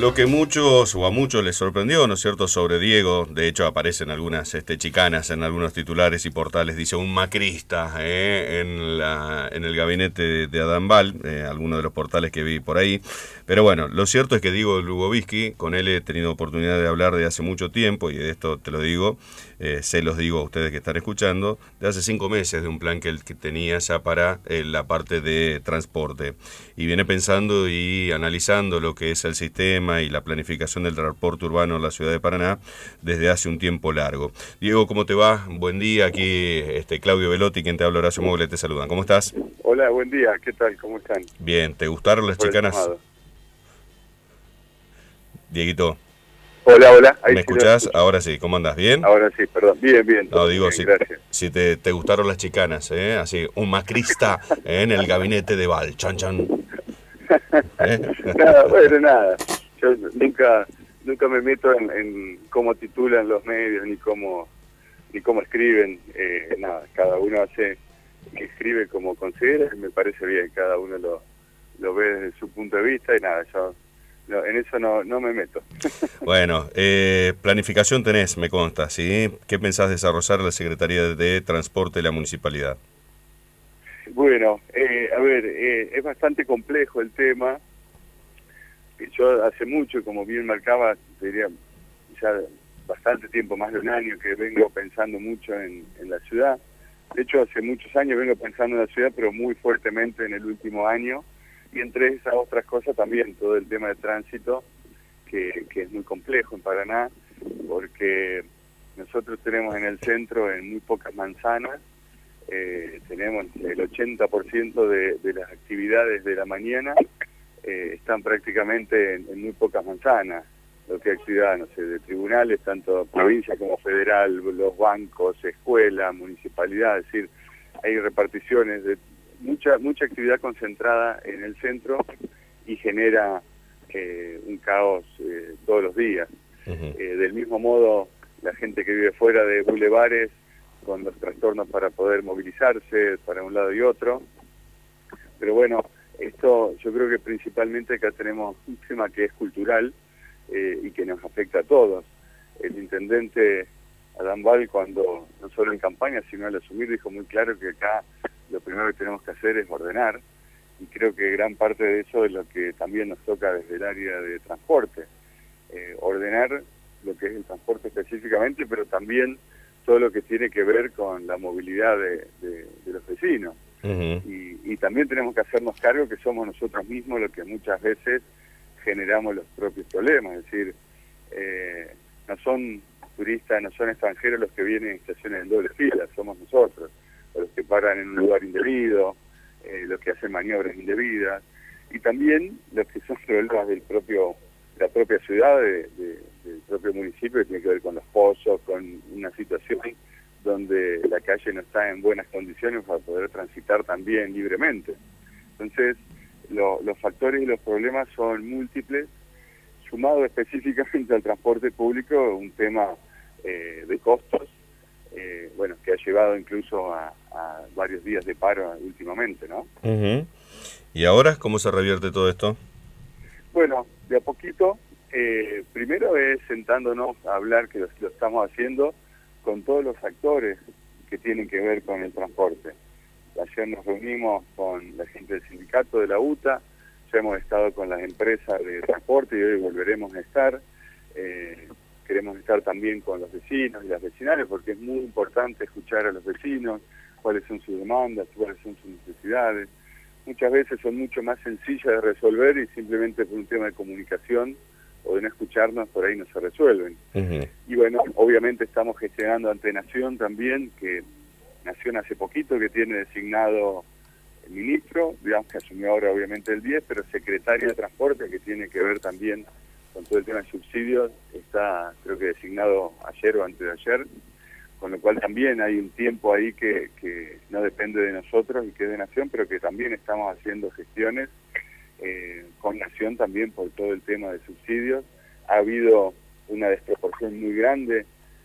Lo que muchos o a muchos les sorprendió, ¿no es cierto?, sobre Diego, de hecho aparecen algunas chicanas en algunos titulares y portales, dice un macrista en el gabinete de Adán Bal, algunos de los portales que vi por ahí. Pero bueno, lo cierto es que Diego Lubovsky, con él he tenido oportunidad de hablar de hace mucho tiempo, y de esto te lo digo, se los digo a ustedes que están escuchando, de hace 5 meses, de un plan que él que tenía ya para la parte de transporte. Y viene pensando y analizando lo que es el sistema y la planificación del transporte urbano en la ciudad de Paraná desde hace un tiempo largo. Diego, ¿cómo te va? Buen día, aquí Claudio Velotti, quien te habla, Horacio Mogle, te saludan. ¿Cómo estás? Hola, buen día, ¿qué tal? ¿Cómo están? Bien, ¿te gustaron las chicanas? Dieguito. Hola, hola. Ahí ¿Me sí escuchás? Ahora sí, ¿cómo andás? ¿Bien? Ahora sí, perdón. Bien, bien. No, digo, bien, gracias. si te gustaron las chicanas, así, un macrista en el gabinete de Val, chan chan. Nada, bueno, nada. Yo nunca me meto en cómo titulan los medios, ni cómo escriben. Nada, cada uno escribe como considera, y me parece bien, cada uno lo ve desde su punto de vista, y nada, yo en eso no me meto. Bueno, planificación tenés, me consta, ¿sí? ¿Qué pensás desarrollar la Secretaría de Transporte de la Municipalidad? Bueno, a ver, es bastante complejo el tema. Yo hace mucho, como bien marcaba, diría ya bastante tiempo, más de un año, que vengo pensando mucho en la ciudad. De hecho, hace muchos años vengo pensando en la ciudad, pero muy fuertemente en el último año. Y entre esas otras cosas también todo el tema de tránsito, que es muy complejo en Paraná, porque nosotros tenemos en el centro, en muy pocas manzanas, tenemos el 80% de las actividades de la mañana, están prácticamente en muy pocas manzanas, lo que actividad, no sé, de tribunales, tanto provincia como federal, los bancos, escuelas, municipalidad, es decir, hay reparticiones de mucha actividad concentrada en el centro y genera un caos todos los días. Del mismo modo, la gente que vive fuera de bulevares, con los trastornos para poder movilizarse para un lado y otro. Pero bueno, esto yo creo que principalmente acá tenemos un tema que es cultural y que nos afecta a todos. El intendente Adán Bal, cuando no solo en campaña, sino al asumir, dijo muy claro que acá lo primero que tenemos que hacer es ordenar, y creo que gran parte de eso es lo que también nos toca desde el área de transporte. Ordenar lo que es el transporte específicamente, pero también todo lo que tiene que ver con la movilidad de los vecinos. Y también tenemos que hacernos cargo que somos nosotros mismos los que muchas veces generamos los propios problemas, es decir, no son turistas, no son extranjeros los que vienen en estaciones en doble fila, somos nosotros, los que paran en un lugar indebido, los que hacen maniobras indebidas, y también los que son problemas de la propia ciudad, del propio municipio, que tiene que ver con los pozos, con una situación donde la calle no está en buenas condiciones para poder transitar también libremente. Entonces, los factores y los problemas son múltiples, sumado específicamente al transporte público, un tema de costos, bueno, que ha llevado incluso a varios días de paro últimamente, ¿no? ¿Y ahora cómo se revierte todo esto? Bueno, de a poquito, primero es sentándonos a hablar, que lo estamos haciendo con todos los actores que tienen que ver con el transporte. Ayer nos reunimos con la gente del sindicato de la UTA, ya hemos estado con las empresas de transporte y hoy volveremos a estar. Queremos estar también con los vecinos y las vecinales, porque es muy importante escuchar a los vecinos, cuáles son sus demandas, cuáles son sus necesidades. Muchas veces son mucho más sencillas de resolver y simplemente por un tema de comunicación o de no escucharnos, por ahí no se resuelven. Y bueno, obviamente estamos gestionando ante Nación también, que Nación hace poquito que tiene designado el ministro, digamos que asumió ahora obviamente el 10, pero secretario de Transporte, que tiene que ver también con todo el tema de subsidios, está creo que designado ayer o antes de ayer, con lo cual también hay un tiempo ahí que no depende de nosotros y que es de Nación, pero que también estamos haciendo gestiones con Nación también por todo el tema de subsidios. Ha habido una desproporción muy grande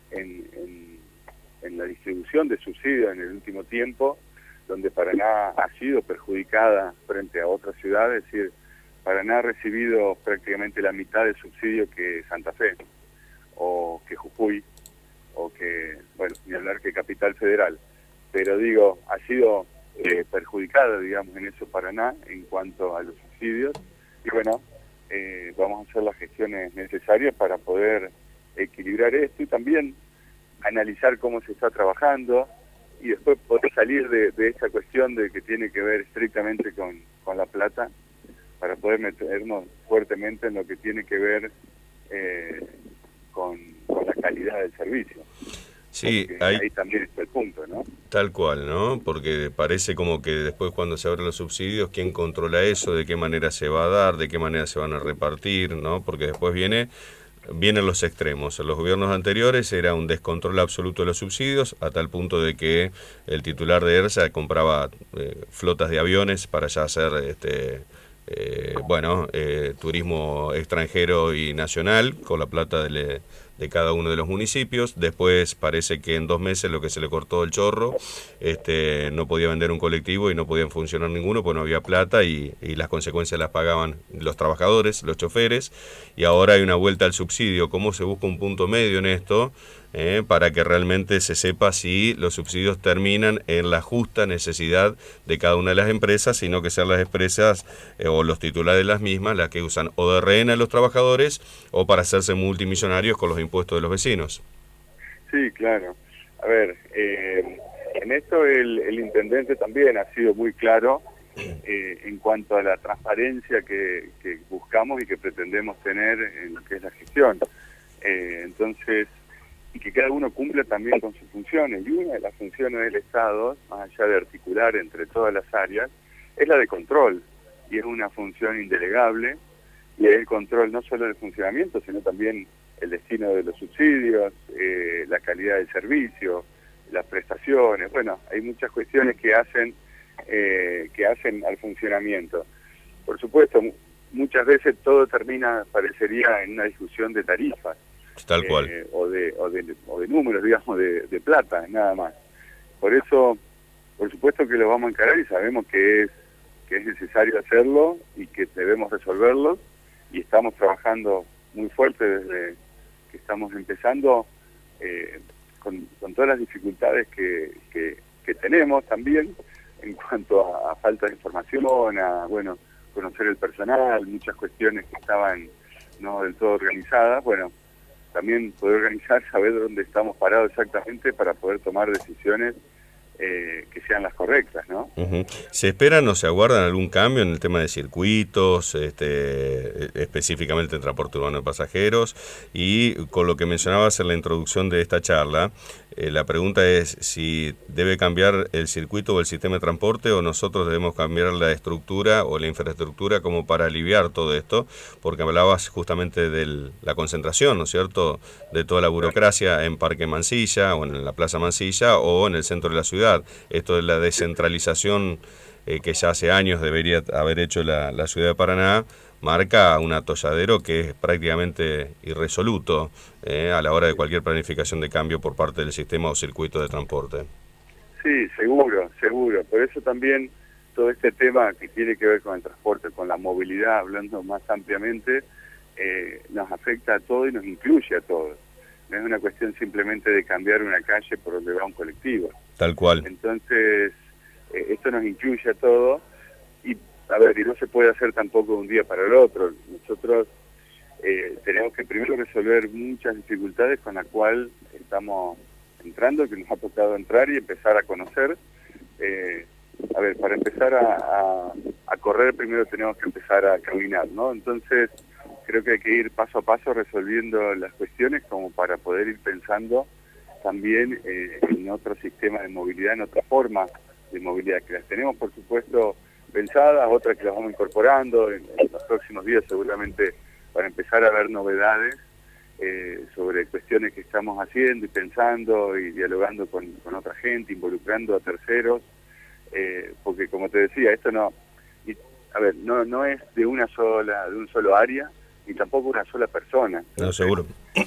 en la distribución de subsidios en el último tiempo, donde Paraná ha sido perjudicada frente a otras ciudades, es decir, Paraná ha recibido prácticamente la mitad del subsidio que Santa Fe, o que Jujuy, o que, bueno, ni hablar que Capital Federal. Pero digo, ha sido perjudicada, digamos, en eso Paraná en cuanto a los subsidios. Y bueno, vamos a hacer las gestiones necesarias para poder equilibrar esto y también analizar cómo se está trabajando y después poder salir de esta cuestión de que tiene que ver estrictamente con la plata, para poder meternos fuertemente en lo que tiene que ver con la calidad del servicio. Sí, ahí también está el punto, ¿no? Tal cual, ¿no? Porque parece como que después cuando se abren los subsidios, ¿quién controla eso? ¿De qué manera se va a dar? ¿De qué manera se van a repartir? ¿No? Porque después vienen los extremos. En los gobiernos anteriores era un descontrol absoluto de los subsidios, a tal punto de que el titular de ERSA compraba flotas de aviones para ya hacer turismo extranjero y nacional con la plata de cada uno de los municipios. Después parece que en 2 meses lo que se le cortó el chorro, no podía vender un colectivo y no podían funcionar ninguno porque no había plata y las consecuencias las pagaban los trabajadores, los choferes, y ahora hay una vuelta al subsidio. ¿Cómo se busca un punto medio en esto? Para que realmente se sepa si los subsidios terminan en la justa necesidad de cada una de las empresas, sino que sean las empresas o los titulares de las mismas las que usan o de rehén a los trabajadores o para hacerse multimillonarios con los impuestos de los vecinos. Sí, claro. A ver, en esto el intendente también ha sido muy claro en cuanto a la transparencia que buscamos y que pretendemos tener en lo que es la gestión. Entonces, y que cada uno cumpla también con sus funciones. Y una de las funciones del Estado, más allá de articular entre todas las áreas, es la de control. Y es una función indelegable, y es el control no solo del funcionamiento, sino también el destino de los subsidios, la calidad del servicio, las prestaciones. Bueno, hay muchas cuestiones que hacen al funcionamiento. Por supuesto, muchas veces todo parecería en una discusión de tarifas. Tal cual. O de números, digamos, de plata, nada más. Por eso, por supuesto que lo vamos a encarar y sabemos que es necesario hacerlo y que debemos resolverlo, y estamos trabajando muy fuerte desde que estamos empezando con todas las dificultades que tenemos también en cuanto a falta de información, a conocer el personal, muchas cuestiones que estaban no del todo organizadas. Bueno, también poder organizar, saber dónde estamos parados exactamente para poder tomar decisiones que sean las correctas, ¿no? Uh-huh. ¿Se esperan o se aguardan algún cambio en el tema de circuitos, específicamente en transporte urbano de pasajeros? Y con lo que mencionabas en la introducción de esta charla, la pregunta es si debe cambiar el circuito o el sistema de transporte, o nosotros debemos cambiar la estructura o la infraestructura como para aliviar todo esto, porque hablabas justamente de la concentración, ¿no es cierto?, de toda la burocracia en Parque Mansilla o en la Plaza Mansilla o en el centro de la ciudad. Esto de la descentralización que ya hace años debería haber hecho la ciudad de Paraná, marca un atolladero que es prácticamente irresoluto a la hora de cualquier planificación de cambio por parte del sistema o circuito de transporte. Sí, seguro. Por eso también todo este tema que tiene que ver con el transporte, con la movilidad, hablando más ampliamente, nos afecta a todos y nos incluye a todos. No es una cuestión simplemente de cambiar una calle por donde va un colectivo. Tal cual. Entonces, esto nos incluye a todos. Y no se puede hacer tampoco de un día para el otro. Nosotros tenemos que primero resolver muchas dificultades con las cuales estamos entrando, que nos ha tocado entrar y empezar a conocer. Para empezar a correr, primero tenemos que empezar a caminar, ¿no? Entonces, creo que hay que ir paso a paso resolviendo las cuestiones como para poder ir pensando también en otro sistema de movilidad, en otra forma de movilidad, que las tenemos, por supuesto, pensadas, otras que las vamos incorporando. En los próximos días seguramente van a empezar a haber novedades sobre cuestiones que estamos haciendo y pensando y dialogando con otra gente, involucrando a terceros, porque como te decía, esto no es de un solo área, ni tampoco una sola persona. No, seguro.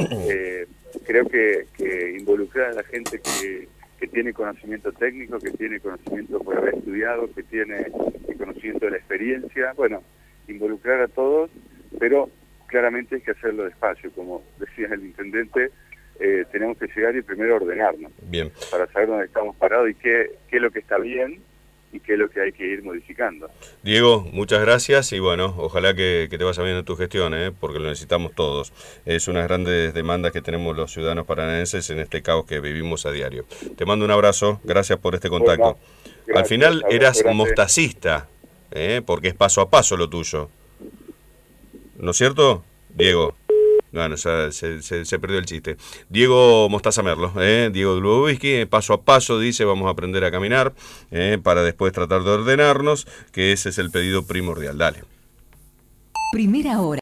Creo que involucrar a la gente que tiene conocimiento técnico, que tiene conocimiento por haber estudiado, que tiene el conocimiento de la experiencia, involucrar a todos, pero claramente hay que hacerlo despacio. Como decía el intendente, tenemos que llegar y primero ordenarnos. Bien. Para saber dónde estamos parados y qué es lo que está bien y qué es lo que hay que ir modificando. Diego, muchas gracias y bueno, ojalá que te vaya bien en tu gestión, porque lo necesitamos todos. Es una de las grandes demandas que tenemos los ciudadanos paranaenses en este caos que vivimos a diario. Te mando un abrazo, gracias por este contacto. Bueno, gracias, al final eras grande. mostacista, porque es paso a paso lo tuyo. ¿No es cierto, Diego? Bueno, se perdió el chiste. Diego Mostaza Merlo, Diego Dluboviski, paso a paso, dice, vamos a aprender a caminar para después tratar de ordenarnos, que ese es el pedido primordial. Dale. Primera hora.